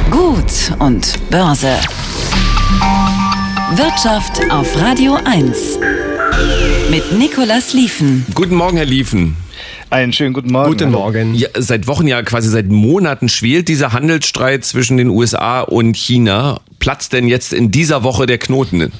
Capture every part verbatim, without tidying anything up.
Gut und Börse. Wirtschaft auf Radio eins. Mit Nicolas Lieven. Guten Morgen, Herr Lieven. Einen schönen guten Morgen. Guten Morgen. Ja, seit Wochen, ja quasi seit Monaten schwelt dieser Handelsstreit zwischen den U S A und China. Platzt denn jetzt in dieser Woche der Knoten?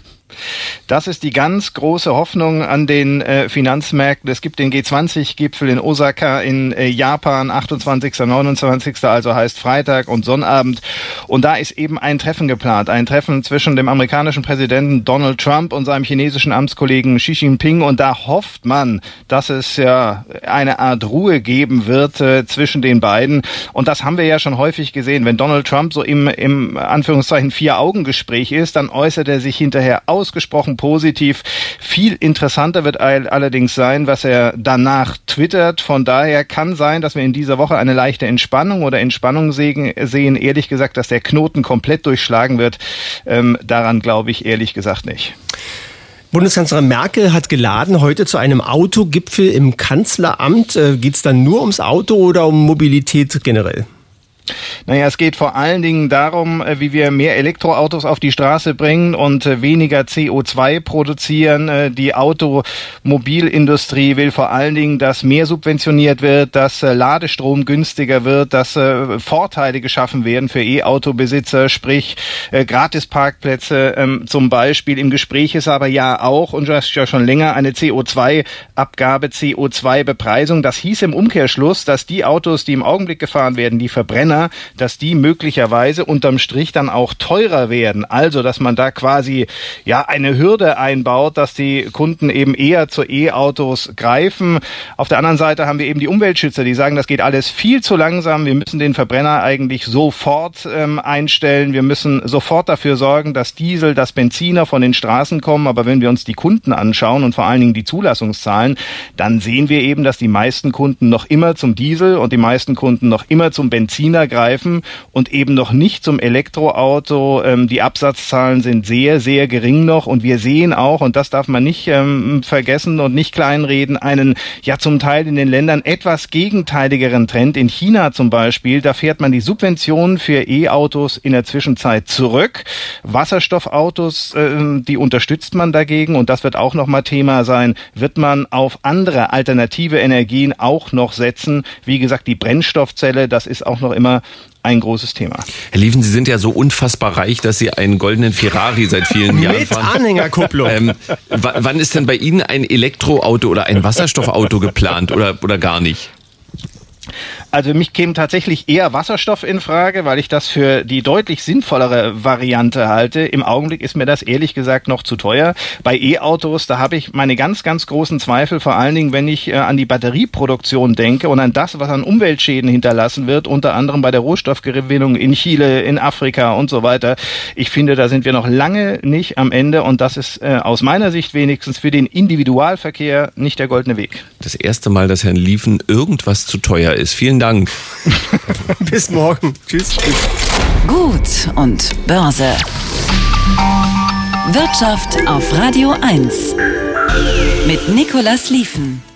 Das ist die ganz große Hoffnung an den äh, Finanzmärkten. Es gibt den G zwanzig Gipfel in Osaka in äh, Japan, achtundzwanzigster, neunundzwanzigster also heißt Freitag und Sonnabend. Und da ist eben ein Treffen geplant. Ein Treffen zwischen dem amerikanischen Präsidenten Donald Trump und seinem chinesischen Amtskollegen Xi Jinping. Und da hofft man, dass es ja eine Art Ruhe geben wird äh, zwischen den beiden. Und das haben wir ja schon häufig gesehen. Wenn Donald Trump so im, im Anführungszeichen Vier-Augen-Gespräch ist, dann äußert er sich hinterher ausgesprochen positiv. Viel interessanter wird allerdings sein, was er danach twittert. Von daher kann sein, dass wir in dieser Woche eine leichte Entspannung oder Entspannung sehen. Ehrlich gesagt, dass der Knoten komplett durchschlagen wird, ähm, daran glaube ich ehrlich gesagt nicht. Bundeskanzlerin Merkel hat geladen heute zu einem Autogipfel im Kanzleramt. Äh, geht es dann nur ums Auto oder um Mobilität generell? Naja, es geht vor allen Dingen darum, wie wir mehr Elektroautos auf die Straße bringen und weniger C O zwei produzieren. Die Automobilindustrie will vor allen Dingen, dass mehr subventioniert wird, dass Ladestrom günstiger wird, dass Vorteile geschaffen werden für E-Auto-Besitzer, sprich Gratisparkplätze ähm, zum Beispiel. Im Gespräch ist aber ja auch, und das ist ja schon länger, eine C O zwei Abgabe, C O zwei Bepreisung. Das hieß im Umkehrschluss, dass die Autos, die im Augenblick gefahren werden, die Verbrenner, dass die möglicherweise unterm Strich dann auch teurer werden. Also, dass man da quasi ja eine Hürde einbaut, dass die Kunden eben eher zu E-Autos greifen. Auf der anderen Seite haben wir eben die Umweltschützer, die sagen, das geht alles viel zu langsam. Wir müssen den Verbrenner eigentlich sofort ähm, einstellen. Wir müssen sofort dafür sorgen, dass Diesel, dass Benziner von den Straßen kommen. Aber wenn wir uns die Kunden anschauen und vor allen Dingen die Zulassungszahlen, dann sehen wir eben, dass die meisten Kunden noch immer zum Diesel und die meisten Kunden noch immer zum Benziner greifen und eben noch nicht zum Elektroauto. Ähm, die Absatzzahlen sind sehr, sehr gering noch und wir sehen auch, und das darf man nicht ähm, vergessen und nicht kleinreden, einen ja zum Teil in den Ländern etwas gegenteiligeren Trend. In China zum Beispiel, da fährt man die Subventionen für E-Autos in der Zwischenzeit zurück. Wasserstoffautos, äh, die unterstützt man dagegen und das wird auch nochmal Thema sein. Wird man auf andere alternative Energien auch noch setzen? Wie gesagt, die Brennstoffzelle, das ist auch noch immer ein großes Thema. Herr Lieven, Sie sind ja so unfassbar reich, dass Sie einen goldenen Ferrari seit vielen Jahren fahren. Mit Anhängerkupplung. Ähm, w- wann ist denn bei Ihnen ein Elektroauto oder ein Wasserstoffauto geplant oder, oder gar nicht? Also mich käme tatsächlich eher Wasserstoff in Frage, weil ich das für die deutlich sinnvollere Variante halte. Im Augenblick ist mir das ehrlich gesagt noch zu teuer. Bei E-Autos, da habe ich meine ganz, ganz großen Zweifel, vor allen Dingen, wenn ich äh, an die Batterieproduktion denke und an das, was an Umweltschäden hinterlassen wird, unter anderem bei der Rohstoffgewinnung in Chile, in Afrika und so weiter. Ich finde, da sind wir noch lange nicht am Ende und das ist äh, aus meiner Sicht wenigstens für den Individualverkehr nicht der goldene Weg. Das erste Mal, dass Herrn Lieven irgendwas zu teuer ist. Vielen Dank. Bis morgen. Tschüss. Gut und Börse. Wirtschaft auf Radio eins. Mit Nicolas Lieven.